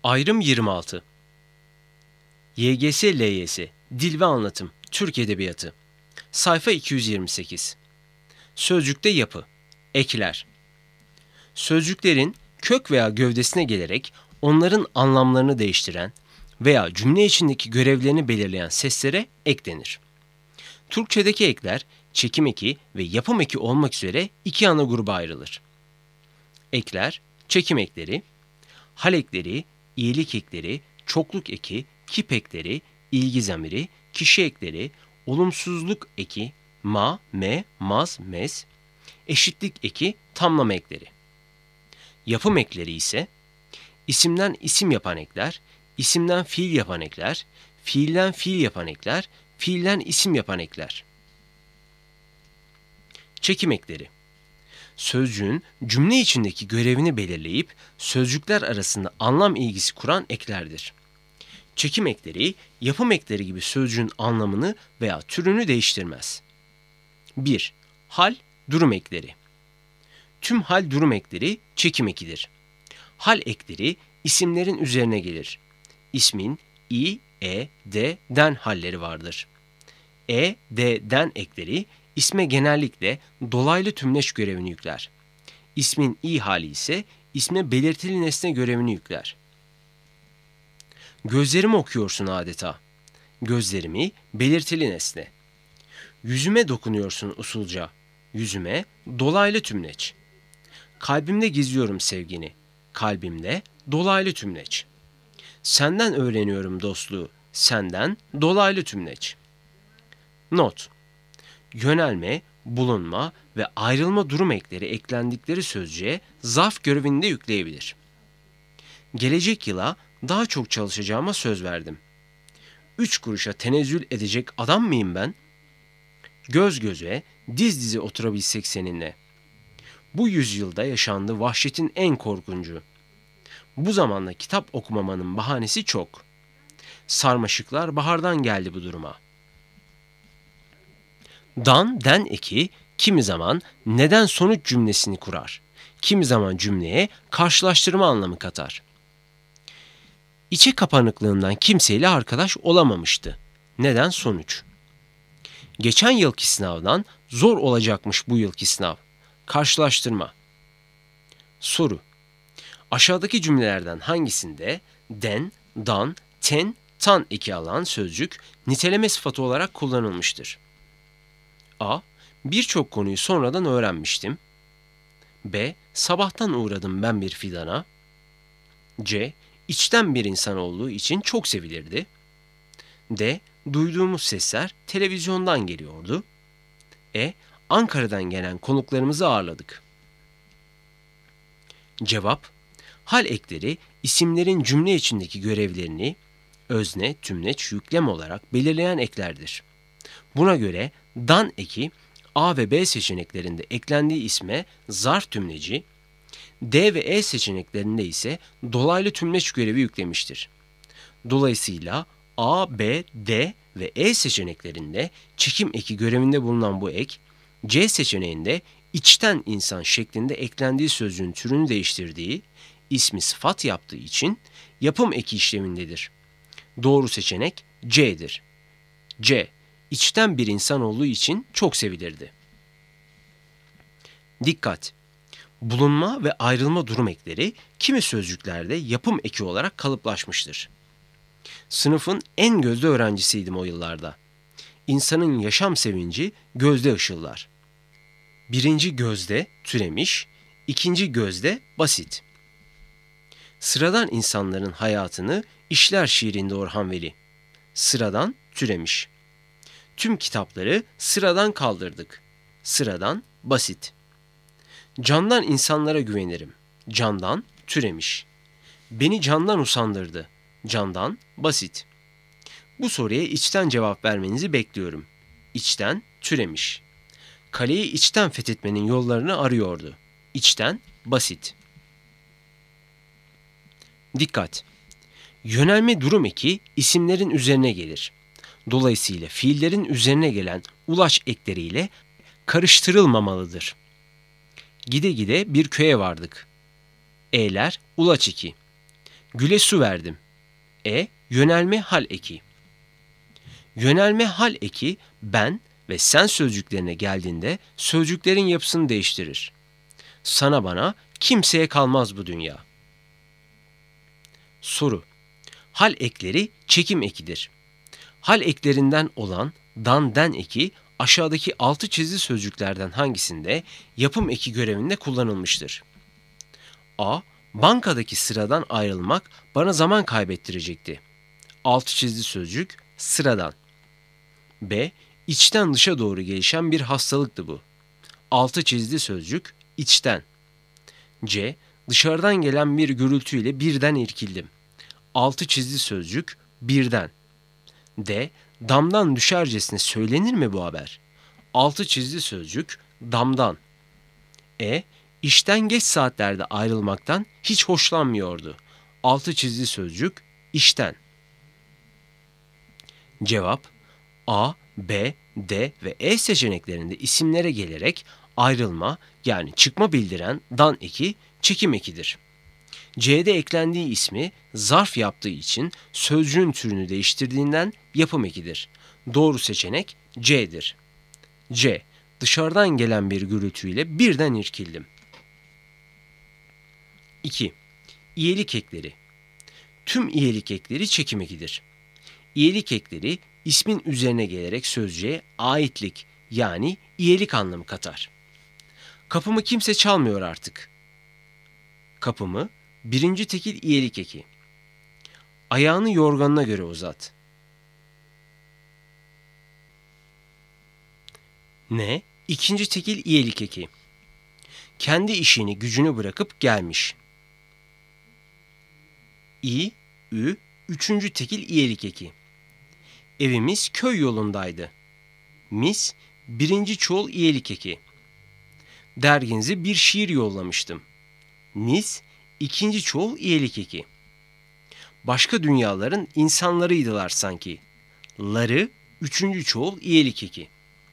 Ayrım 26. YGS LYS Dil ve Anlatım Türk Edebiyatı Sayfa 228. Sözcükte yapı. Ekler. Sözcüklerin kök veya gövdesine gelerek onların anlamlarını değiştiren veya cümle içindeki görevlerini belirleyen seslere ek denir. Türkçedeki ekler çekim eki ve yapım eki olmak üzere iki ana gruba ayrılır. Ekler, çekim ekleri, hal ekleri, iyilik ekleri, çokluk eki, kip ekleri, ilgi zamiri, kişi ekleri, olumsuzluk eki, ma, me, maz, mez, eşitlik eki, tamlama ekleri. Yapım ekleri ise isimden isim yapan ekler, isimden fiil yapan ekler, fiilden fiil yapan ekler, fiilden isim yapan ekler. Çekim ekleri. Sözcüğün cümle içindeki görevini belirleyip sözcükler arasında anlam ilgisi kuran eklerdir. Çekim ekleri, yapım ekleri gibi sözcüğün anlamını veya türünü değiştirmez. 1. Hal, durum ekleri. Tüm hal durum ekleri çekim ekidir. Hal ekleri isimlerin üzerine gelir. İsmin i, e, d, den halleri vardır. E, d, den ekleri isme genellikle dolaylı tümleç görevini yükler. İsmin i hali ise isme belirtili nesne görevini yükler. Gözlerimi okuyorsun adeta. Gözlerimi belirtili nesne. Yüzüme dokunuyorsun usulca. Yüzüme dolaylı tümleç. Kalbimde gizliyorum sevgini. Kalbimde dolaylı tümleç. Senden öğreniyorum dostluğu. Senden dolaylı tümleç. Not. Yönelme, bulunma ve ayrılma durum ekleri eklendikleri sözcüğe zarf görevini de yükleyebilir. Gelecek yıla daha çok çalışacağıma söz verdim. 3 kuruşa tenezzül edecek adam mıyım ben? Göz göze, diz dize oturabilsek seninle. Bu yüzyılda yaşandı vahşetin en korkuncu. Bu zamanda kitap okumamanın bahanesi çok. Sarmaşıklar bahardan geldi bu duruma. Dan, den eki kimi zaman neden sonuç cümlesini kurar. Kimi zaman cümleye karşılaştırma anlamı katar. İçe kapanıklığından kimseyle arkadaş olamamıştı. Neden sonuç? Geçen yılki sınavdan zor olacakmış bu yılki sınav. Karşılaştırma. Soru. Aşağıdaki cümlelerden hangisinde den, dan, ten, tan eki alan sözcük niteleme sıfatı olarak kullanılmıştır? A. Birçok konuyu sonradan öğrenmiştim. B. Sabahtan uğradım ben bir fidana. C. İçten bir insan olduğu için çok sevilirdi. D. Duyduğumuz sesler televizyondan geliyordu. E. Ankara'dan gelen konuklarımızı ağırladık. Cevap. Hal ekleri isimlerin cümle içindeki görevlerini özne, tümleç, yüklem olarak belirleyen eklerdir. Buna göre dan eki A ve B seçeneklerinde eklendiği isme zarf tümleci, D ve E seçeneklerinde ise dolaylı tümleç görevi yüklemiştir. Dolayısıyla A, B, D ve E seçeneklerinde çekim eki görevinde bulunan bu ek, C seçeneğinde içten insan şeklinde eklendiği sözcüğün türünü değiştirdiği, ismi sıfat yaptığı için yapım eki işlemindedir. Doğru seçenek C'dir. C. İçten bir insan olduğu için çok sevilirdi. Dikkat! Bulunma ve ayrılma durum ekleri kimi sözcüklerde yapım eki olarak kalıplaşmıştır. Sınıfın en gözde öğrencisiydim o yıllarda. İnsanın yaşam sevinci gözde ışıllar. Birinci gözde türemiş, ikinci gözde basit. Sıradan insanların hayatını işler şiirinde Orhan Veli. Sıradan türemiş. Tüm kitapları sıradan kaldırdık. Sıradan basit. Candan insanlara güvenirim. Candan türemiş. Beni candan usandırdı. Candan basit. Bu soruya içten cevap vermenizi bekliyorum. İçten türemiş. Kaleyi içten fethetmenin yollarını arıyordu. İçten basit. Dikkat! Yönelme durum eki isimlerin üzerine gelir. Dolayısıyla fiillerin üzerine gelen ulaş ekleriyle karıştırılmamalıdır. Gide gide bir köye vardık. E'ler ulaç eki. Güle su verdim. Yönelme hal eki. Yönelme hal eki ben ve sen sözcüklerine geldiğinde sözcüklerin yapısını değiştirir. Sana bana kimseye kalmaz bu dünya. Soru. Hal ekleri çekim ekidir. Hal eklerinden olan dan den eki aşağıdaki altı çizili sözcüklerden hangisinde yapım eki görevinde kullanılmıştır? A. Bankadaki sıradan ayrılmak bana zaman kaybettirecekti. Altı çizili sözcük sıradan. B. İçten dışa doğru gelişen bir hastalıktı bu. Altı çizili sözcük içten. C. Dışarıdan gelen bir gürültüyle birden irkildim. Altı çizili sözcük birden. D. Damdan düşercesine söylenir mi bu haber? Altı çizili sözcük damdan. İşten geç saatlerde ayrılmaktan hiç hoşlanmıyordu. Altı çizili sözcük işten. Cevap A, B, D ve E seçeneklerinde isimlere gelerek ayrılma yani çıkma bildiren dan eki çekim ekidir. C'de eklendiği ismi zarf yaptığı için sözcüğün türünü değiştirdiğinden yapım ekidir. Doğru seçenek C'dir. C. Dışarıdan gelen bir gürültüyle birden irkildim. 2. İyelik ekleri. Tüm iyelik ekleri çekim ekidir. İyelik ekleri ismin üzerine gelerek sözcüğe aitlik yani iyelik anlamı katar. Kapımı kimse çalmıyor artık. Kapımı birinci tekil iyelik eki. Ayağını yorganına göre uzat. Ne? İkinci tekil iyelik eki. Kendi işini gücünü bırakıp gelmiş. İ, ü, üçüncü tekil iyelik eki. Evimiz köy yolundaydı. Mis, birinci çoğul iyelik eki. Derginize bir şiir yollamıştım. Nis, ikinci çoğul iyelik eki. Başka dünyaların insanlarıydılar sanki. Ları, üçüncü çoğul iyelik eki.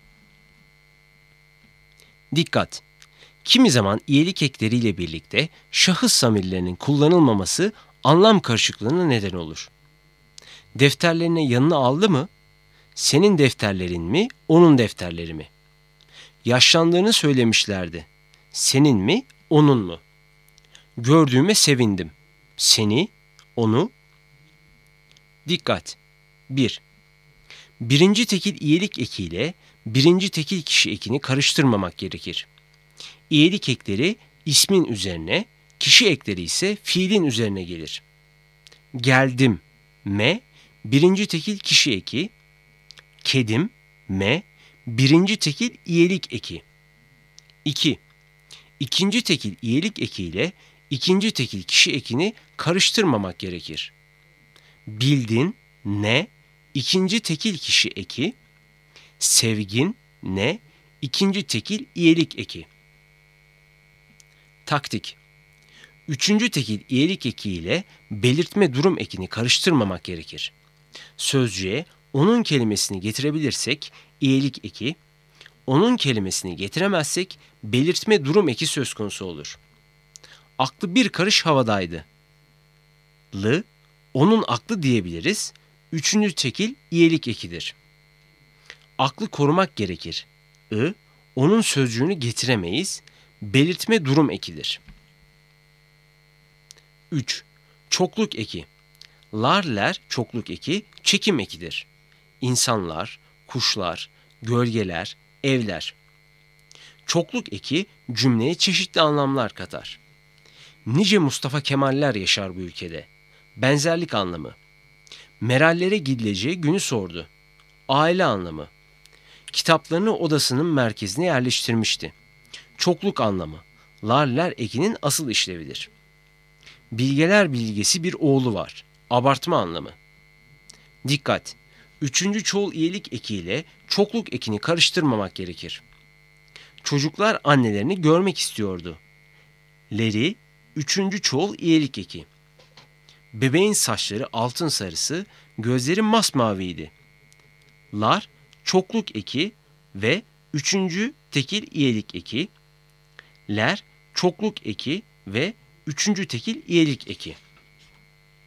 Dikkat! Kimi zaman iyelik ekleriyle birlikte şahıs zamirlerinin kullanılmaması anlam karışıklığına neden olur. Defterlerine yanına aldı mı? Senin defterlerin mi, onun defterleri mi? Yaşlandığını söylemişlerdi. Senin mi, onun mu? Gördüğüme sevindim. Seni, onu. Dikkat! 1. Birinci tekil iyelik ekiyle birinci tekil kişi ekini karıştırmamak gerekir. İyelik ekleri ismin üzerine, kişi ekleri ise fiilin üzerine gelir. Geldim, me, birinci tekil kişi eki, kedim, me, birinci tekil iyelik eki. 2. İkinci tekil iyelik ekiyle ikinci tekil kişi ekini karıştırmamak gerekir. Bildin, ne, ikinci tekil kişi eki, sevgin, ne, ikinci tekil iyelik eki. Taktik. Üçüncü tekil iyelik eki ile belirtme durum ekini karıştırmamak gerekir. Sözcüğe onun kelimesini getirebilirsek iyelik eki, onun kelimesini getiremezsek belirtme durum eki söz konusu olur. Aklı bir karış havadaydı. Lı, onun aklı diyebiliriz. Üçüncü tekil iyelik ekidir. Aklı korumak gerekir. Onun sözcüğünü getiremeyiz. Belirtme durum ekidir. 3. Çokluk eki. Lar çokluk eki, çekim ekidir. İnsanlar, kuşlar, gölgeler, evler. Çokluk eki cümleye çeşitli anlamlar katar. Nice Mustafa Kemaller yaşar bu ülkede. Benzerlik anlamı. Merallere gidileceği günü sordu. Aile anlamı. Kitaplarını odasının merkezine yerleştirmişti. Çokluk anlamı. Lar ekinin asıl işlevidir. Bilgeler bilgesi bir oğlu var. Abartma anlamı. Dikkat! Üçüncü çoğul iyelik ekiyle çokluk ekini karıştırmamak gerekir. Çocuklar annelerini görmek istiyordu. Leri, üçüncü çoğul iyelik eki. Bebeğin saçları altın sarısı, gözleri masmaviydi. Lar, çokluk eki ve üçüncü tekil iyelik eki. Ler, çokluk eki ve üçüncü tekil iyelik eki.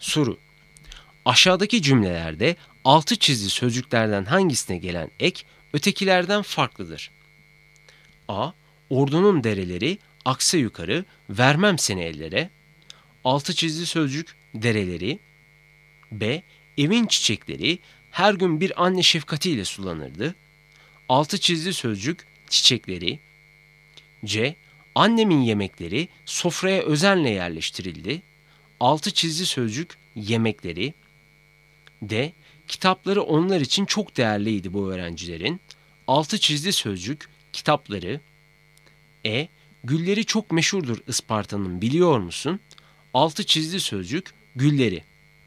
Soru: aşağıdaki cümlelerde altı çizili sözcüklerden hangisine gelen ek ötekilerden farklıdır? A. Ordunun dereleri aksa yukarı, vermem seni ellere. Altı çizili sözcük dereleri. B. Evin çiçekleri her gün bir anne şefkatiyle sulanırdı. Altı çizili sözcük çiçekleri. C. Annemin yemekleri sofraya özenle yerleştirildi. Altı çizili sözcük yemekleri. D. Kitapları onlar için çok değerliydi bu öğrencilerin. Altı çizili sözcük kitapları. E. Gülleri çok meşhurdur Isparta'nın biliyor musun? Altı çizili sözcük gülleri.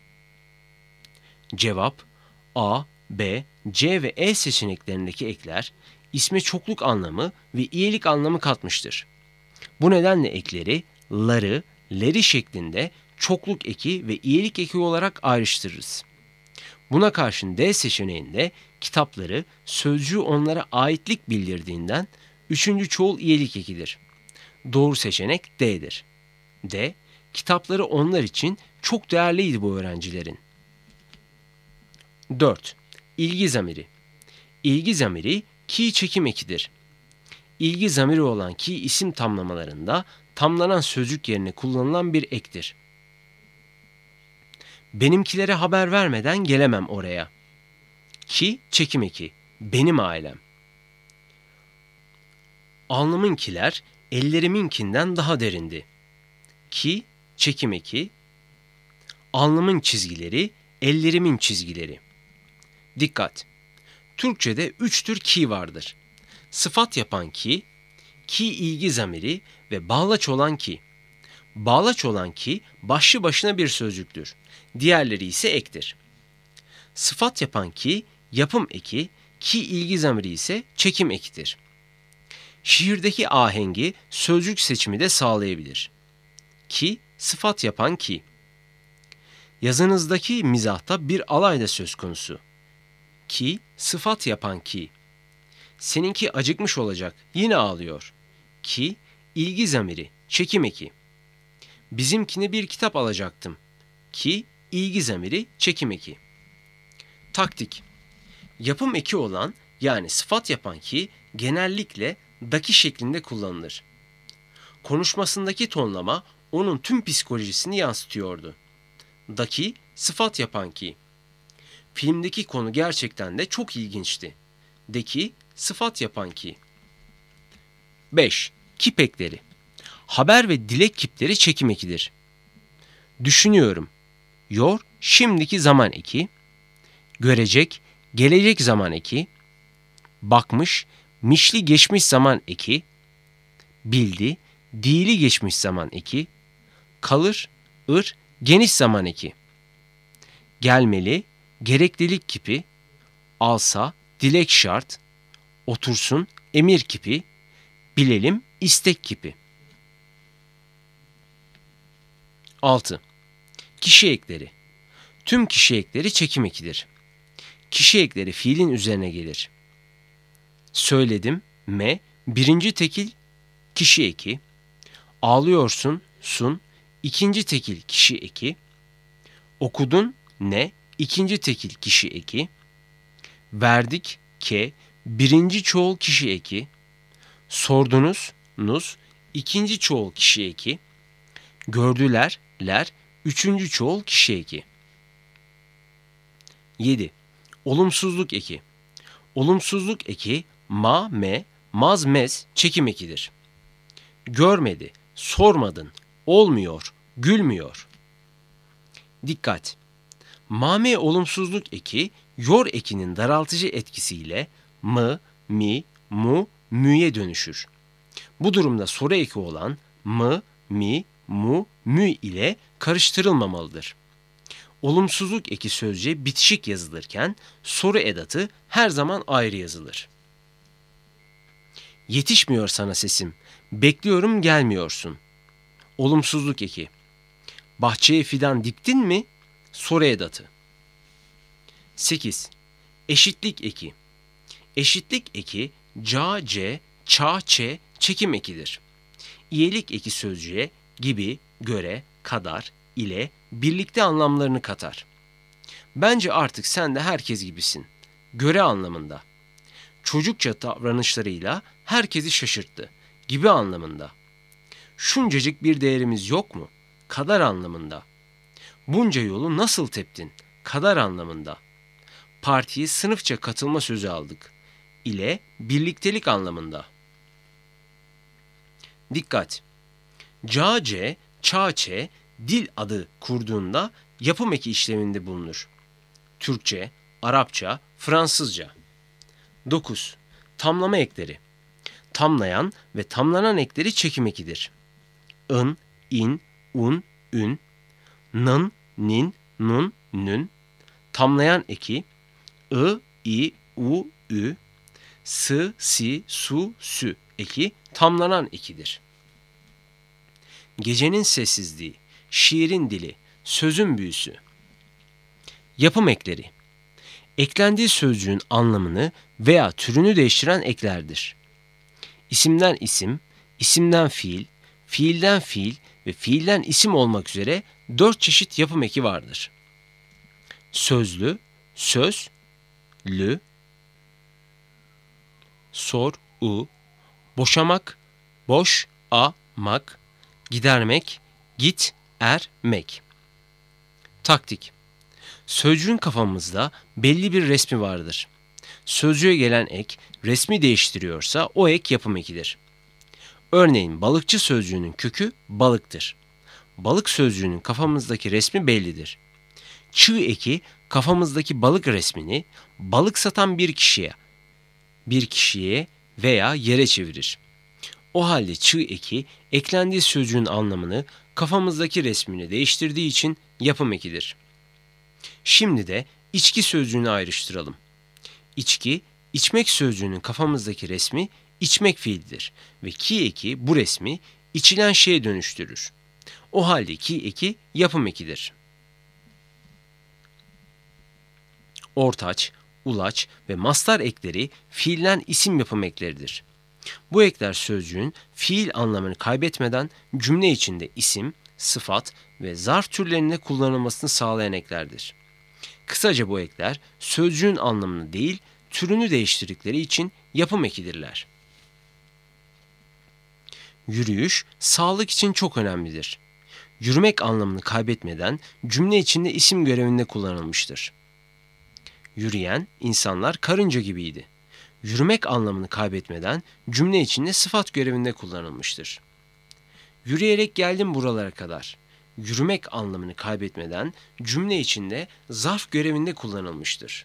Cevap: A, B, C ve E seçeneklerindeki ekler isme çokluk anlamı ve iyilik anlamı katmıştır. Bu nedenle ekleri ları, leri şeklinde çokluk eki ve iyilik eki olarak ayrıştırırız. Buna karşın D seçeneğinde kitapları sözcüğü onlara aitlik bildirdiğinden üçüncü çoğul iyilik ekidir. Doğru seçenek D'dir. D. Kitapları onlar için çok değerliydi bu öğrencilerin. 4. İlgi zamiri. İlgi zamiri ki çekim ekidir. İlgi zamiri olan ki isim tamlamalarında tamlanan sözcük yerine kullanılan bir ektir. Benimkilere haber vermeden gelemem oraya. Ki çekim eki. Benim ailem. Alnımınkiler elleriminkinden daha derindi. Ki çekim eki. Alnımın çizgileri ellerimin çizgileri. Dikkat! Türkçe'de 3 tür ki vardır. Sıfat yapan ki ilgi zamiri ve bağlaç olan ki. Bağlaç olan ki başlı başına bir sözcüktür. Diğerleri ise ektir. Sıfat yapan ki yapım eki, ilgi zamiri ise çekim ekidir. Şiirdeki ahengi sözcük seçimi de sağlayabilir. Ki sıfat yapan ki. Yazınızdaki mizahta bir alay da söz konusu. Ki sıfat yapan ki. Seninki acıkmış olacak, yine ağlıyor. Ki ilgi zamiri, çekim eki. Bizimkine bir kitap alacaktım. Ki ilgi zamiri, çekim eki. Taktik: yapım eki olan yani sıfat yapan ki genellikle daki şeklinde kullanılır. Konuşmasındaki tonlama onun tüm psikolojisini yansıtıyordu. Daki sıfat yapan ki. Filmdeki konu gerçekten de çok ilginçti. Deki sıfat yapan ki. 5. Kip ekleri. Haber ve dilek kipleri çekim ekidir. Düşünüyorum. Yor şimdiki zaman eki. Görecek gelecek zaman eki. Bakmış mişli geçmiş zaman eki. Bildi dili geçmiş zaman eki. Kalır geniş zaman eki. Gelmeli gereklilik kipi. Alsa dilek şart. Otursun emir kipi. Bilelim istek kipi. 6. Kişi ekleri. Tüm kişi ekleri çekim ekidir. Kişi ekleri fiilin üzerine gelir. Söyledim birinci tekil kişi eki. Ağlıyorsun sun ikinci tekil kişi eki. Okudun ikinci tekil kişi eki. Verdik birinci çoğul kişi eki. Sordunuz ikinci çoğul kişi eki. Gördüler üçüncü çoğul kişi eki. 7. Olumsuzluk eki. Olumsuzluk eki maz mez çekim ekidir. Görmedi, sormadın, olmuyor, gülmüyor. Dikkat! Mame olumsuzluk eki yor ekinin daraltıcı etkisiyle mi, mu, mü'ye dönüşür. Bu durumda soru eki olan mi, mu, mü ile karıştırılmamalıdır. Olumsuzluk eki sözcüğe bitişik yazılırken soru edatı her zaman ayrı yazılır. Yetişmiyor sana sesim, bekliyorum gelmiyorsun. Olumsuzluk eki. Bahçeye fidan diktin mi? Soru edatı. 8. Eşitlik eki. Eşitlik eki çekim ekidir. İyilik eki sözcüğe gibi, göre, kadar, ile birlikte anlamlarını katar. Bence artık sen de herkes gibisin. Göre anlamında. Çocukça davranışlarıyla herkesi şaşırttı gibi anlamında. Şuncacık bir değerimiz yok mu? Kadar anlamında. Bunca yolu nasıl teptin? Kadar anlamında. Partiye sınıfça katılma sözü aldık ile birliktelik anlamında. Dikkat! Cace, çaçe, dil adı kurduğunda yapım eki işleminde bulunur. Türkçe, Arapça, Fransızca. 9. Tamlama ekleri. Tamlayan ve tamlanan ekleri çekim ekidir. In, in, un, ün, nın, nin, nun, nün. Tamlayan eki i, u, ü, s, si, su, sü eki tamlanan ekidir. Gecenin sessizliği, şiirin dili, sözün büyüsü. Yapım ekleri. Eklendiği sözcüğün anlamını veya türünü değiştiren eklerdir. İsimden isim, isimden fiil, fiilden fiil ve fiilden isim olmak üzere 4 çeşit yapım eki vardır. Sözlü, söz, lü, sor, u, boşamak, boş, a, mak, gidermek, git, mek. Taktik. Sözcüğün kafamızda belli bir resmi vardır. Sözcüğe gelen ek resmi değiştiriyorsa o ek yapım ekidir. Örneğin balıkçı sözcüğünün kökü balıktır. Balık sözcüğünün kafamızdaki resmi bellidir. Çığ eki kafamızdaki balık resmini balık satan bir kişiye veya yere çevirir. O halde çığ eki eklendiği sözcüğün anlamını kafamızdaki resmini değiştirdiği için yapım ekidir. Şimdi de içki sözcüğünü ayrıştıralım. İçki, içmek sözcüğünün kafamızdaki resmi içmek fiilidir ve ki eki bu resmi içilen şeye dönüştürür. O halde ki eki yapım ekidir. Ortaç, ulaç ve mastar ekleri fiilden isim yapım ekleridir. Bu ekler sözcüğün fiil anlamını kaybetmeden cümle içinde isim, sıfat ve zarf türlerinde kullanılmasını sağlayan eklerdir. Kısaca bu ekler sözcüğün anlamını değil, türünü değiştirdikleri için yapım ekidirler. Yürüyüş, sağlık için çok önemlidir. Yürümek anlamını kaybetmeden cümle içinde isim görevinde kullanılmıştır. Yürüyen insanlar karınca gibiydi. Yürümek anlamını kaybetmeden cümle içinde sıfat görevinde kullanılmıştır. Yürüyerek geldim buralara kadar. Yürümek anlamını kaybetmeden cümle içinde zarf görevinde kullanılmıştır.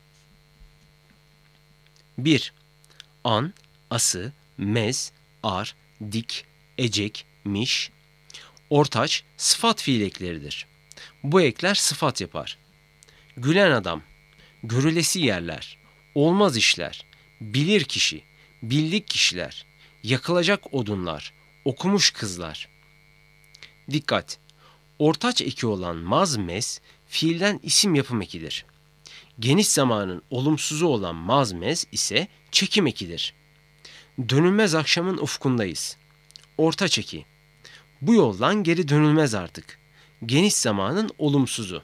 1. An, ası, mez, ar, dik, ecek, miş. Ortaç, sıfat fiil ekleridir. Bu ekler sıfat yapar. Gülen adam, görülesi yerler, olmaz işler, bilir kişi, bildik kişiler, yakılacak odunlar, okumuş kızlar. Dikkat! Ortaç eki olan maz mez, fiilden isim yapım ekidir. Geniş zamanın olumsuzu olan maz mez ise çekim ekidir. Dönülmez akşamın ufkundayız. Ortaç eki. Bu yoldan geri dönülmez artık. Geniş zamanın olumsuzu.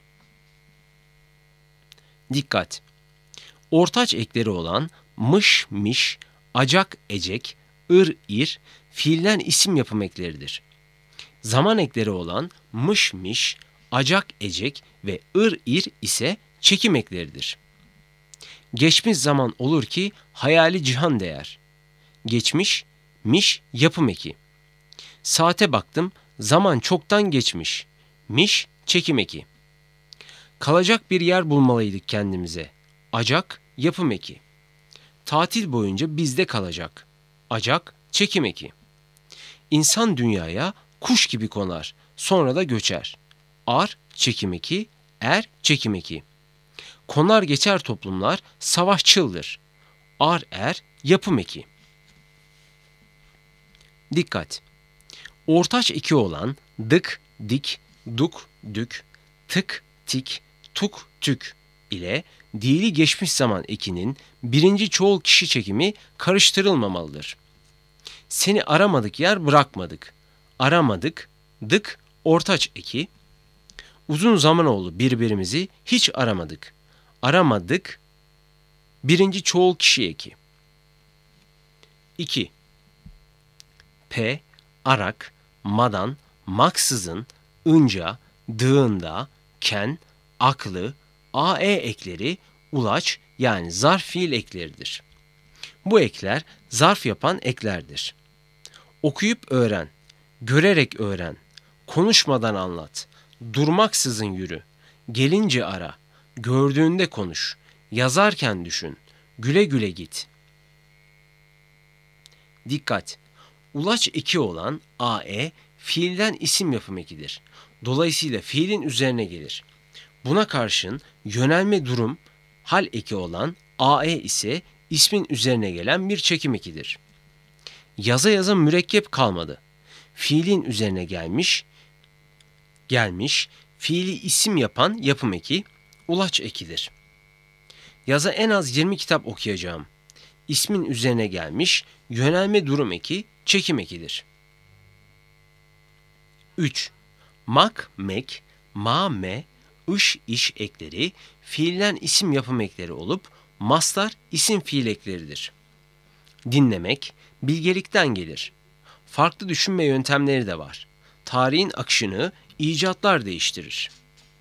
Dikkat! Ortaç ekleri olan mış, miş, acak, ecek, ir, fiilden isim yapım ekleridir. Zaman ekleri olan mış, miş, acak, ecek ve ir ise çekim ekleridir. Geçmiş zaman olur ki hayali cihan değer. Geçmiş, miş, yapım eki. Saate baktım, zaman çoktan geçmiş. Miş, çekim eki. Kalacak bir yer bulmalıydık kendimize. Acak, yapım eki. Tatil boyunca bizde kalacak. Acak, çekim eki. İnsan dünyaya kuş gibi konar, sonra da göçer. Ar, çekim eki, er, çekim eki. Konar geçer toplumlar savaşçıldır. Ar, er, yapım eki. Dikkat! Ortaç eki olan dık, dik, duk, dük, tık, tik, tuk, tük ile dili geçmiş zaman ekinin birinci çoğul kişi çekimi karıştırılmamalıdır. Seni aramadık yer bırakmadık. Aramadık, dık, ortaç eki. Uzun zaman oldu birbirimizi hiç aramadık. Aramadık. Birinci çoğul kişi eki. 2. P, arak, madan, maksızın, ınca, dığında, ken, aklı, ae ekleri ulaç yani zarf fiil ekleridir. Bu ekler zarf yapan eklerdir. Okuyup öğren, görerek öğren, konuşmadan anlat, durmaksızın yürü, gelince ara, gördüğünde konuş, yazarken düşün, güle güle git. Dikkat! Ulaç eki olan ae fiilden isim yapım ekidir. Dolayısıyla fiilin üzerine gelir. Buna karşın yönelme durum hal eki olan ae ise ismin üzerine gelen bir çekim ekidir. Yaza yaza mürekkep kalmadı. Fiilin üzerine gelmiş, fiili isim yapan yapım eki ulaç ekidir. Yaza en az 20 kitap okuyacağım. İsmin üzerine gelmiş, yönelme durum eki çekim ekidir. 3. Mak, mek, ma, me, ış, iş ekleri fiilden isim yapım ekleri olup mastar isim fiil ekleridir. Dinlemek, bilgelikten gelir. Farklı düşünme yöntemleri de var. Tarihin akışını icatlar değiştirir.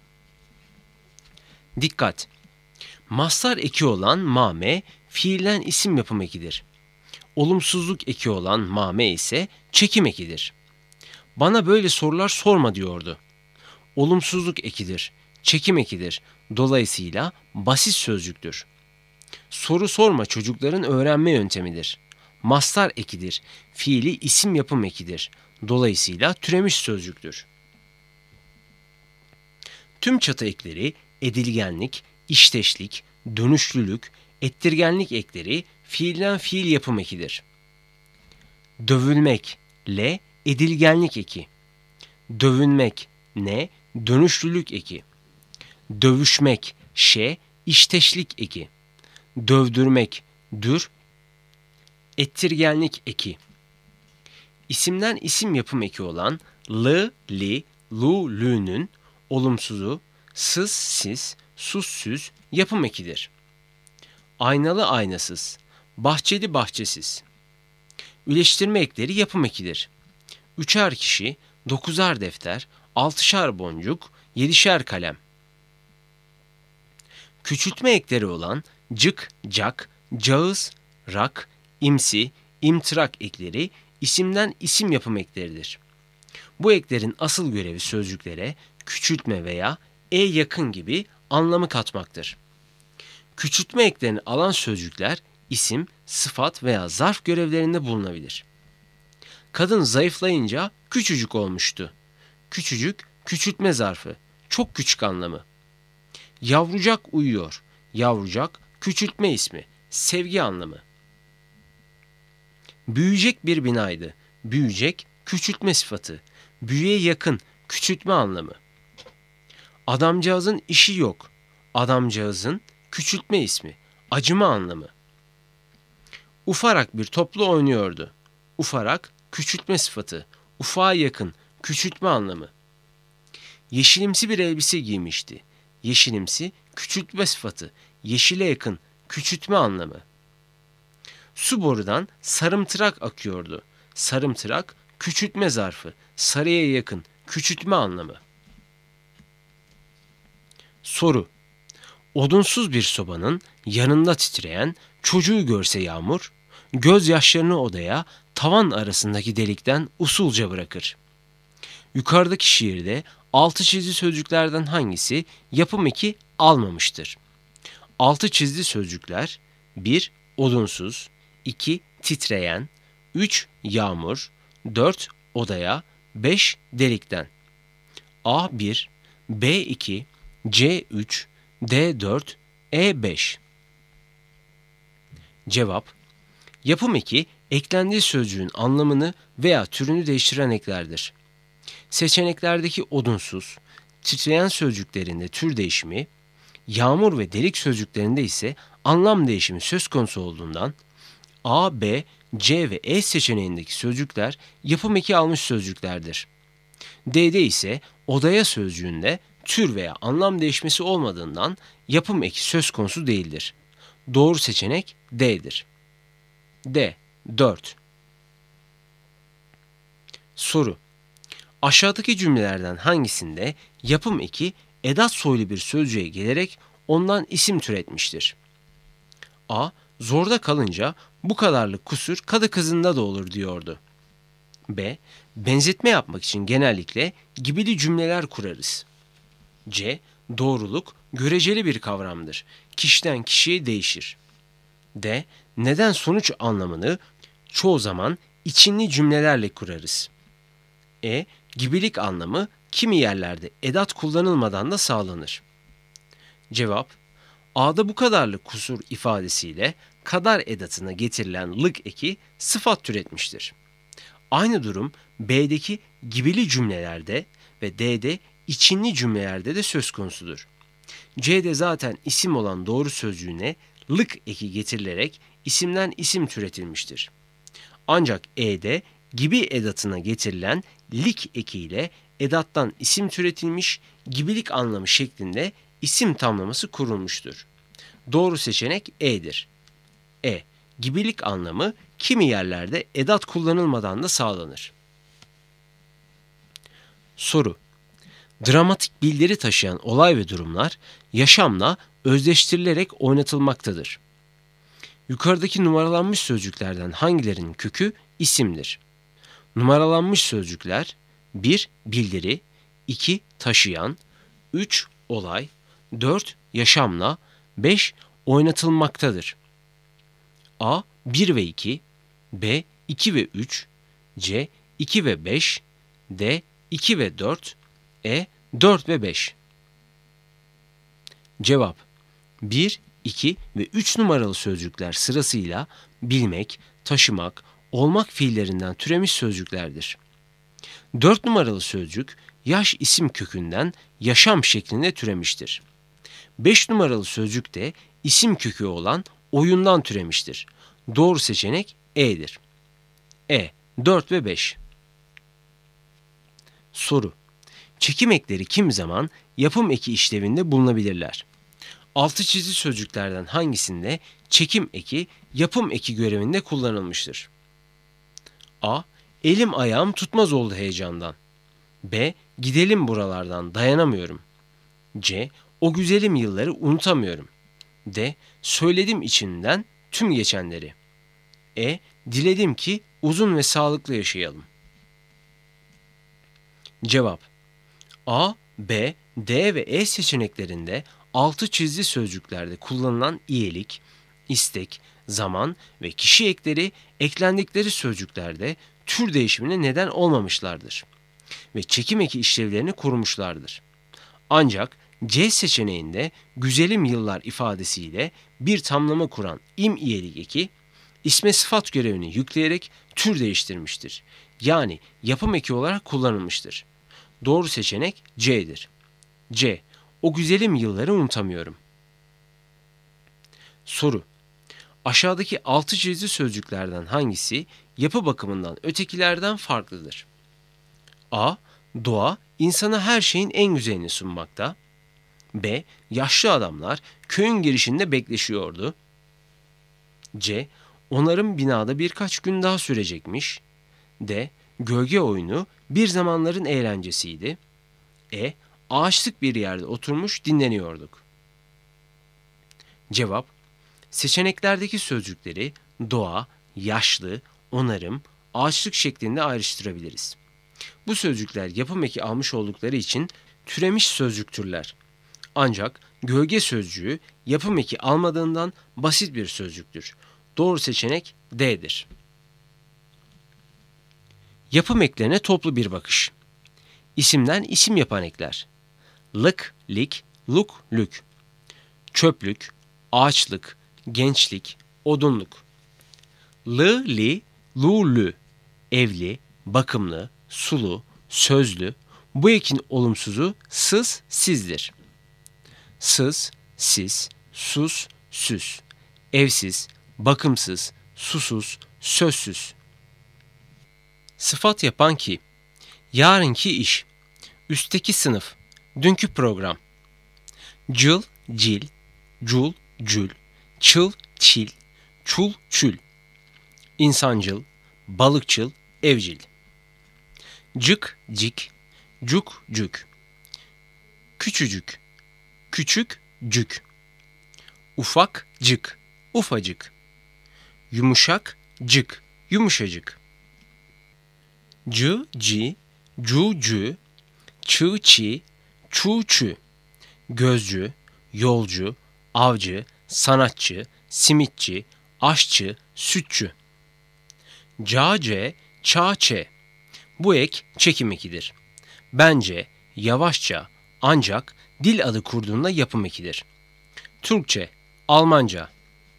Dikkat! Mastar eki olan mame fiilden isim yapım ekidir. Olumsuzluk eki olan mame ise çekim ekidir. Bana böyle sorular sorma diyordu. Olumsuzluk ekidir, çekim ekidir. Dolayısıyla basit sözcüktür. Soru sorma çocukların öğrenme yöntemidir. Mastar ekidir, fiili isim yapım ekidir. Dolayısıyla türemiş sözcüktür. Tüm çatı ekleri edilgenlik, işteşlik, dönüşlülük, ettirgenlik ekleri fiilden fiil yapım ekidir. Dövülmek, le, edilgenlik eki. Dövünmek, ne, dönüşlülük eki. Dövüşmek, şe, işteşlik eki. Dövdürmek, dür, ettirgenlik eki. İsimden isim yapım eki olan l, li, lu, lü'nün olumsuzu sız, siz, sus, süz yapım ekidir. Aynalı, aynasız, bahçeli, bahçesiz. Üleştirme ekleri yapım ekidir. 3'er kişi, 9'ar defter, 6'şar boncuk, 7'şer kalem. Küçültme ekleri olan cık, cak, cağız, rak, imsi, imtırak ekleri isimden isim yapım ekleridir. Bu eklerin asıl görevi sözcüklere küçültme veya yakın gibi anlamı katmaktır. Küçültme eklerini alan sözcükler isim, sıfat veya zarf görevlerinde bulunabilir. Kadın zayıflayınca küçücük olmuştu. Küçücük, küçültme zarfı, çok küçük anlamı. Yavrucak uyuyor. Yavrucak, küçültme ismi, sevgi anlamı. Büyüyecek bir binaydı. Büyüyecek, küçültme sıfatı. Büyüye yakın, küçültme anlamı. Adamcağızın işi yok. Adamcağızın küçültme ismi, acıma anlamı. Ufarak bir toplu oynuyordu. Ufarak, küçültme sıfatı. Ufağa yakın, küçültme anlamı. Yeşilimsi bir elbise giymişti. Yeşilimsi, küçültme sıfatı. Yeşile yakın, küçültme anlamı. Su borudan sarımtırak akıyordu. Sarımtırak, küçültme zarfı. Sarıya yakın, küçültme anlamı. Soru: Odunsuz bir sobanın yanında titreyen çocuğu görse Yağmur, gözyaşlarını odaya tavan arasındaki delikten usulca bırakır. Yukarıdaki şiirde altı çizili sözcüklerden hangisi yapım eki almamıştır? Altı çizili sözcükler 1. Odunsuz 2. Titreyen 3. Yağmur 4. Odaya 5. Delikten. A1, B2, C3, D4, E5. Cevap: Yapım eki eklendiği sözcüğün anlamını veya türünü değiştiren eklerdir. Seçeneklerdeki odunsuz, titreyen sözcüklerinde tür değişimi, yağmur ve delik sözcüklerinde ise anlam değişimi söz konusu olduğundan A, B, C ve E seçeneğindeki sözcükler yapım eki almış sözcüklerdir. D'de ise odaya sözcüğünde tür veya anlam değişmesi olmadığından yapım eki söz konusu değildir. Doğru seçenek D'dir. D. 4. Soru: aşağıdaki cümlelerden hangisinde yapım eki edat soylu bir sözcüğe gelerek ondan isim türetmiştir? A. Zorda kalınca bu kadarlık kusur kadı kızında da olur diyordu. B. Benzetme yapmak için genellikle gibili cümleler kurarız. C. Doğruluk göreceli bir kavramdır. Kişiden kişiye değişir. D. Neden sonuç anlamını çoğu zaman içinli cümlelerle kurarız. E. Gibilik anlamı kimi yerlerde edat kullanılmadan da sağlanır. Cevap: A'da bu kadarlık kusur ifadesiyle kadar edatına getirilen lık eki sıfat türetmiştir. Aynı durum B'deki gibili cümlelerde ve D'de içinli cümlelerde de söz konusudur. C'de zaten isim olan doğru sözcüğüne lık eki getirilerek isimden isim türetilmiştir. Ancak E'de gibi edatına getirilen lik ekiyle edattan isim türetilmiş, gibilik anlamı şeklinde isim tamlaması kurulmuştur. Doğru seçenek E'dir. E. Gibilik anlamı kimi yerlerde edat kullanılmadan da sağlanır. Soru: dramatik bildiri taşıyan olay ve durumlar yaşamla özdeştirilerek oynatılmaktadır. Yukarıdaki numaralanmış sözcüklerden hangilerinin kökü isimdir? Numaralanmış sözcükler 1. Bildiri 2. Taşıyan 3. Olay 4. Yaşamla 5. Oynatılmaktadır. A. 1 ve 2 B. 2 ve 3 C. 2 ve 5 D. 2 ve 4 E. 4 ve 5. Cevap: 1, 2 ve 3 numaralı sözcükler sırasıyla bilmek, taşımak, olmak fiillerinden türemiş sözcüklerdir. 4 numaralı sözcük yaş isim kökünden yaşam şeklinde türemiştir. 5 numaralı sözcük de isim kökü olan oyundan türemiştir. Doğru seçenek E'dir. E. 4 ve 5. Soru: çekim ekleri kimi zaman yapım eki işlevinde bulunabilirler? Altı çizili sözcüklerden hangisinde çekim eki yapım eki görevinde kullanılmıştır? A. Elim ayağım tutmaz oldu heyecandan. B. Gidelim buralardan dayanamıyorum. C. O güzelim yılları unutamıyorum. D. Söyledim içinden tüm geçenleri. E. Diledim ki uzun ve sağlıklı yaşayalım. Cevap: A, B, D ve E seçeneklerinde altı çizili sözcüklerde kullanılan iyilik, istek, zaman ve kişi ekleri eklendikleri sözcüklerde tür değişimine neden olmamışlardır ve çekim eki işlevlerini korumuşlardır. Ancak C seçeneğinde güzelim yıllar ifadesiyle bir tamlama kuran iyilik eki isme sıfat görevini yükleyerek tür değiştirmiştir. Yani yapım eki olarak kullanılmıştır. Doğru seçenek C'dir. C. O güzelim yılları unutamıyorum. Soru: aşağıdaki altı çizili sözcüklerden hangisi yapı bakımından ötekilerden farklıdır? A. Doğa insana her şeyin en güzelini sunmakta. B. Yaşlı adamlar köyün girişinde bekleşiyordu. C. Onarım binada birkaç gün daha sürecekmiş. D. Gölge oyunu bir zamanların eğlencesiydi. E. Ağaçlık bir yerde oturmuş dinleniyorduk. Cevap: seçeneklerdeki sözcükleri doğa, yaşlı, onarım, ağaçlık şeklinde ayrıştırabiliriz. Bu sözcükler yapım eki almış oldukları için türemiş sözcüktürler. Ancak gölge sözcüğü yapım eki almadığından basit bir sözcüktür. Doğru seçenek D'dir. Yapım eklerine toplu bir bakış. İsimden isim yapan ekler. Lık, lik, luk, lük. Çöplük, ağaçlık, gençlik, odunluk. Lı, li, lu, lü. Evli, bakımlı, sulu, sözlü. Bu ekin olumsuzu sız, sizdir. Sız, siz, sus, süs. Evsiz, bakımsız, susuz, sözsüz. Sıfat yapan ki, yarınki iş, üstteki sınıf, Dünkü program. Cıl, cil, cul, cül, çıl, çil, çul, çül. İnsancıl, balıkçıl, evcil. Cık, cik, cuk, cük. Küçücük, küçük, cük. Ufak, cık, ufacık. Yumuşak, cık, yumuşacık. Cı, ci, cu, cü, çı, çi, çu, çü. Gözcü, yolcu, avcı, sanatçı, simitçi, aşçı, sütçü. Cace, çaçe. Bu ek çekim ekidir. Bence, yavaşça, ancak dil adı kurduğunda yapım ekidir. Türkçe, Almanca.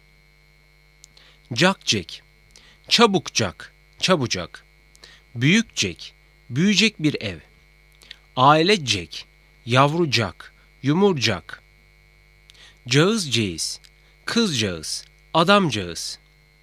Cakcek, çabukcak, çabucak. Büyükcek, büyüyecek bir ev. Ailecek, yavrucak, yumurcak. Cağızceğiz, kızcağız, adamcağız.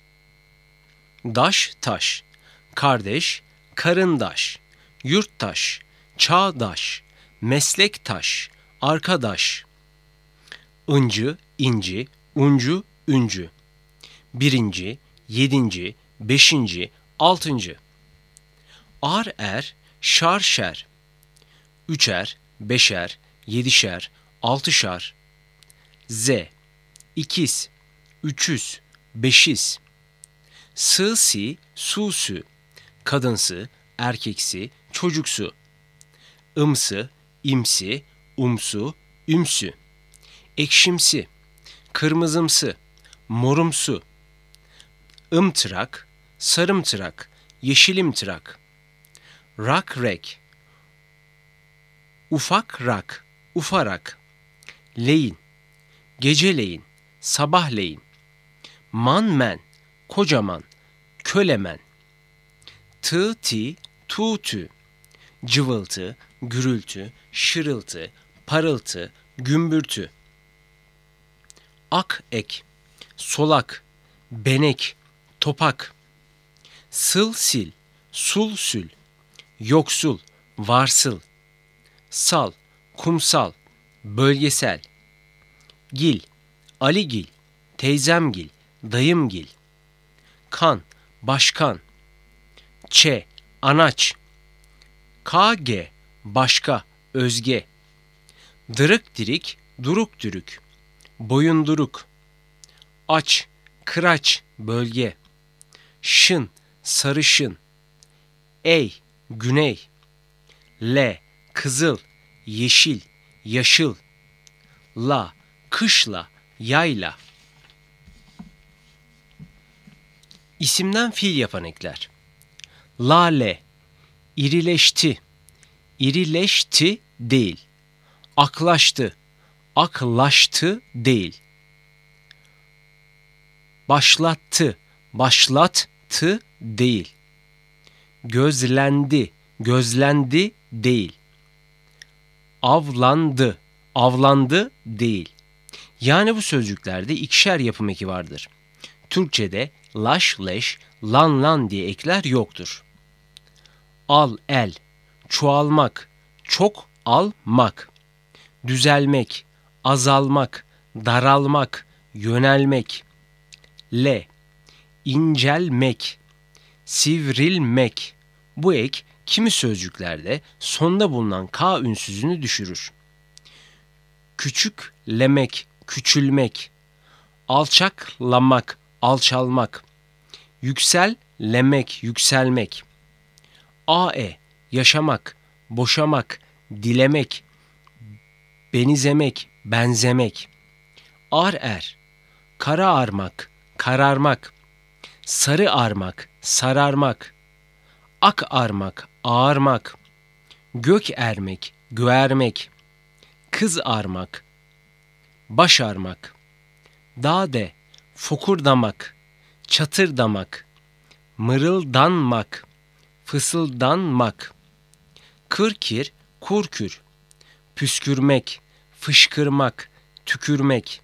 Daş taş, kardeş, karındaş, yurttaş, çağdaş, meslektaş, arkadaş. Incı, inci, uncu, üncü. Birinci, yedinci, beşinci, altıncı. Ar er, şar şer. Üçer, beşer, yedişer, altışar. Z, ikiz, üçüz, beşiz. Sı, si, su, sü. Kadınsı, erkeksi, çocuksu. Imsı, imsi, umsu, ümsü. Ekşimsi, kırmızımsı, morumsu. Imtırak, sarımtırak, yeşilimtırak. Rak rek, ufak rak, ufarak. Leyin, geceleyin, sabahleyin. Man men, kocaman, kölemen. Tı ti, tu tü. Cıvıltı, gürültü, şırıltı, parıltı, gümbürtü. Ak ek, solak, benek, topak. Sıl sil, sul sül. Yoksul, varsıl. Sal, kumsal, bölgesel. Gil, Aligil, teyzemgil, dayımgil. Kan, başkan. Ç, anaç. KG, başka, özge. Dırık dirik, duruk dürük. Boyunduruk. Aç, kıraç, bölge. Şın, sarışın. Ey, güney. L, kızıl, yeşil, yaşıl. La, kışla, yayla. İsimden fiil yapan ekler. Lale, irileşti, irileşti değil. Aklaştı, aklaştı değil. Başlattı, başlattı değil. Gözlendi, gözlendi değil. Avlandı, avlandı değil. Yani bu sözcüklerde ikişer yapım eki vardır. Türkçe'de laş, leş, lan, lan diye ekler yoktur. Al, el, çoğalmak, çok almak. Düzelmek, azalmak, daralmak, yönelmek. L, incelmek, sivrilmek. Bu ek kimi sözcüklerde sonda bulunan K ünsüzünü düşürür. Küçüklemek, küçülmek. Alçaklamak, alçalmak. Yüksellemek, yükselmek. Ae, yaşamak, boşamak, dilemek, benizemek, benzemek. Ar er, kara armak, kararmak. Sarı armak, sararmak. Ak armak, ağarmak. Gök ermek, göğermek. Kız armak, baş armak. Dade, fokurdamak, çatırdamak. Mırıldanmak, fısıldanmak. Kırkir, kurkür. Püskürmek, fışkırmak, tükürmek.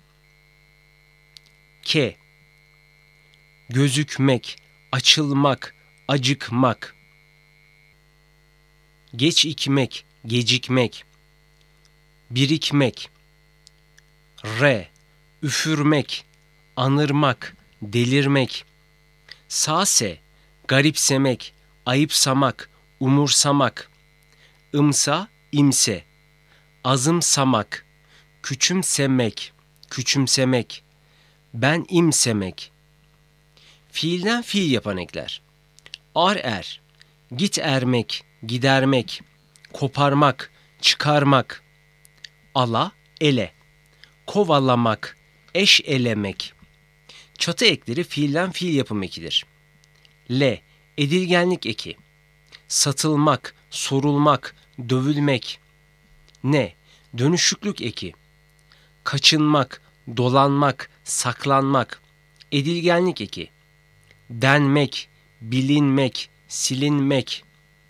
Ke, gözükmek, açılmak, acıkmak. Geç ikmek, gecikmek. birikmek. R. Üfürmek, anırmak, delirmek. Sase, garipsemek, ayıpsamak, umursamak. Imsa, imse, azımsamak, küçümsemek, küçümsemek. Ben imsemek. Fiilden fiil yapan ekler. Ar er, git ermek, gidermek, koparmak, çıkarmak. Ala, ele, kovalamak, eş elemek. Çatı ekleri fiilden fiil yapım ekidir. L. Edilgenlik eki. Satılmak, sorulmak, dövülmek. N. Dönüşüklük eki. Kaçınmak, dolanmak, saklanmak. Edilgenlik eki. Denmek, bilinmek, silinmek.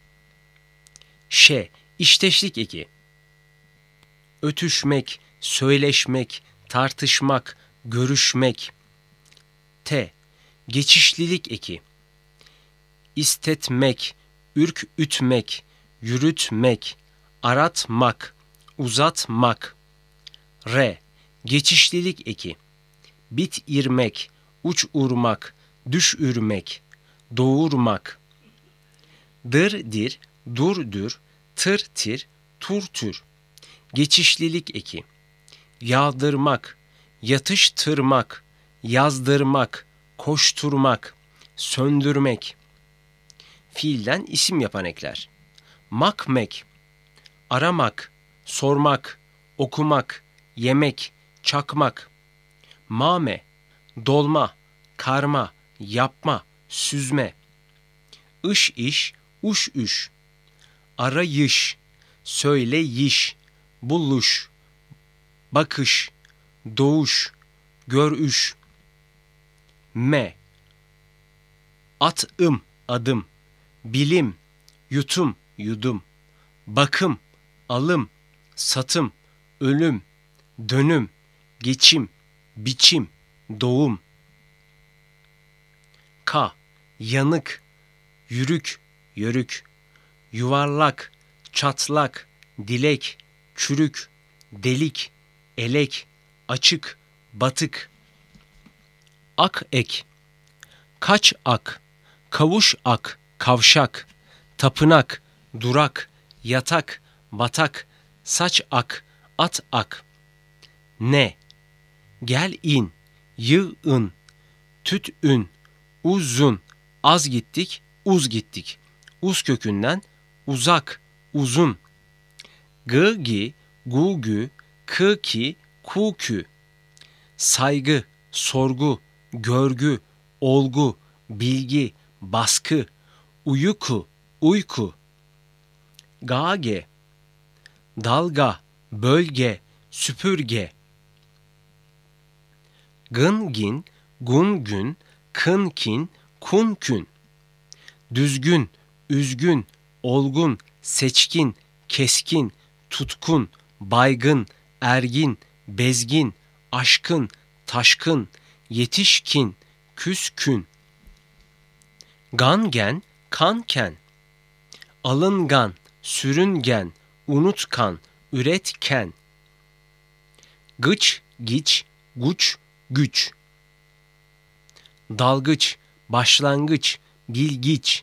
Ş. İşteşlik eki. Ötüşmek, söyleşmek, tartışmak, görüşmek. T. Geçişlilik eki. İstetmek, ürkütmek, yürütmek, aratmak, uzatmak. R. Geçişlilik eki. Bitirmek, uçurmak, düşürmek, doğurmak. Dır dir, dur dür, tır tir, tur tür. Geçişlilik eki. Yağdırmak, yatıştırmak, yazdırmak, koşturmak, söndürmek. Fiilden isim yapan ekler. Makmek, aramak, sormak, okumak, yemek, çakmak. Mame, dolma, karma, yapma, süzme. Iş iş, uş üş. Arayış, söyleyiş, buluş, bakış, doğuş, görüş. Me, atım, adım, bilim, yutum, yudum, bakım, alım, satım, ölüm, dönüm, geçim, biçim, doğum. K, yanık, yürük, yörük, yuvarlak, çatlak, dilek, çürük, delik, elek, açık, batık. Ak ek, kaç ak, kavuş ak, kavşak, tapınak, durak, yatak, batak, saç ak, at ak. Ne, gel in, yığın, tütün, uzun, az gittik, uz gittik. Uz kökünden uzak, uzun. Gı gi, gu gü, kı ki, ku kü. Saygı, sorgu, görgü, olgu, bilgi, baskı, uyku, uyku. Gage, dalga, bölge, süpürge. Gın gin, gun gün, kın kin, kun kün. Düzgün, üzgün, olgun, seçkin, keskin, tutkun, baygın, ergin, bezgin, aşkın, taşkın, yetişkin, küskün. Gangen, kanken. Alıngan, sürüngen, unutkan, üretken. Gıç, giç, guç, güç. Dalgıç, başlangıç, bilgiç.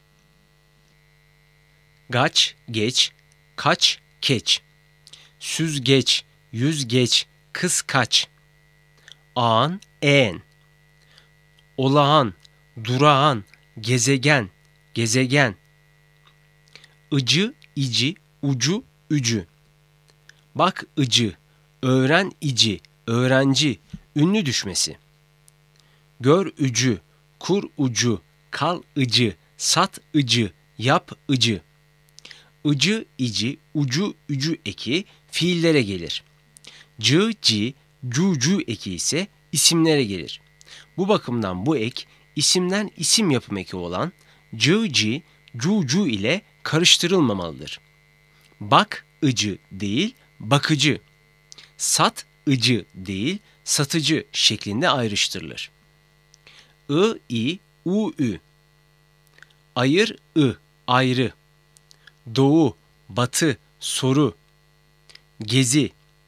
Gaç, geç, kaç, keç. Süzgeç, yüzgeç, kıskaç. Ağan, eğen. Olağan, durağan, gezegen, gezegen. Icı, ici, ucu, ücü. Bak ıcı, öğren ici, öğrenci, ünlü düşmesi. Gör ücü, kur ucu, kal ıcı, sat ıcı, yap ıcı. Icı, ici, ucu, ücü eki fiillere gelir. Cı, ci, cu, cu eki ise isimlere gelir. Bu bakımdan bu ek isimden isim yapım eki olan cı, ci, cu, cu ile karıştırılmamalıdır. Bak ıcı değil, bakıcı. Sat ıcı değil, satıcı şeklinde ayrıştırılır. I, i, u, ü. Ayır, ı, ayrı. Doğu, batı, soru. Gezi,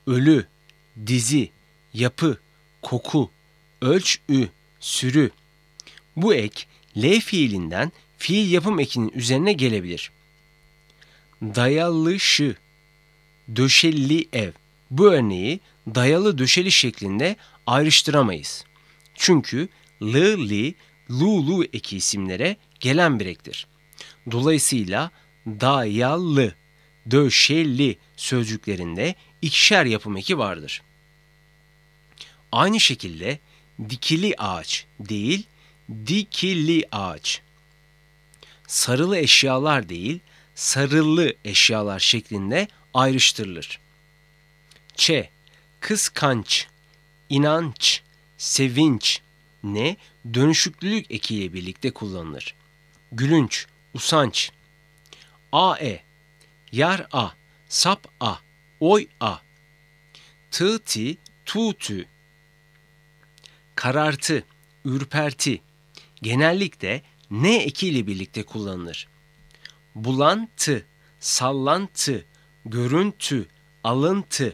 ölü, dizi, yapı, koku, ölç-ü, sürü. Bu ek L fiilinden fiil yapım ekinin üzerine gelebilir. Dayalışı, döşeli ev. Bu örneği dayalı döşeli şeklinde ayrıştıramayız. Çünkü lı, li, lu, lu eki isimlere gelen bir ektir. Dolayısıyla dayalı, döşeli sözcüklerinde ikişer yapım eki vardır. Aynı şekilde dikili ağaç değil, dikili ağaç. Sarılı eşyalar değil, sarılı eşyalar şeklinde ayrıştırılır. Ç. Kıskanç, inanç, sevinç ne dönüşüklülük ekiyle birlikte kullanılır. Gülünç, usanç. Ae, yar a, sap a, oy a. Tı ti, tu tü. Karartı, ürperti. Genellikle ne ekiyle birlikte kullanılır. Bulantı, sallantı, görüntü, alıntı.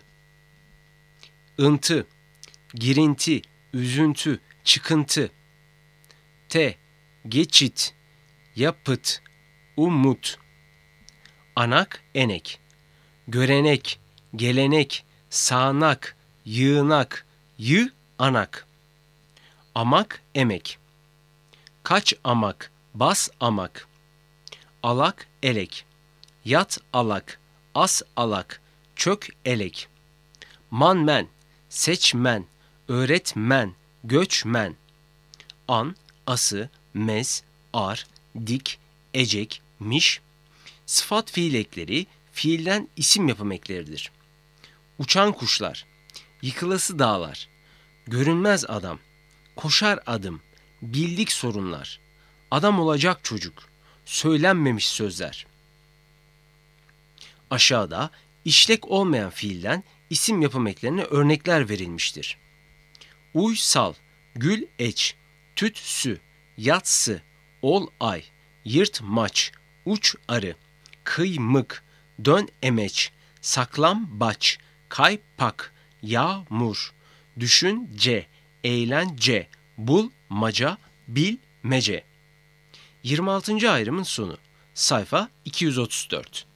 Intı, girinti, üzüntü, çıkıntı. Geçit, yapıt, umut. Anak, enek. Görenek, gelenek, sağanak, yığınak, anak. Amak, emek. Kaç amak, bas amak. Alak, elek. Yat alak, as alak, çök elek. Manmen, seçmen, öğretmen, göçmen. An, ası, mez, ar, dik, ecek, miş. Sıfat fiil ekleri fiilden isim yapım ekleridir. Uçan kuşlar, yıkılası dağlar, görünmez adam, koşar adım, bildik sorunlar, adam olacak çocuk, söylenmemiş sözler. Aşağıda işlek olmayan fiilden isim yapım eklerine örnekler verilmiştir. Uysal, gül eç, tütsü, yatsı, ol ay, yırt maç, uç arı, kıymık, dön emeç, saklam baç, kaypak, yağmur, düşünce, eğlence, bul maca, bil mece. 26. ayrımın sonu. Sayfa 234.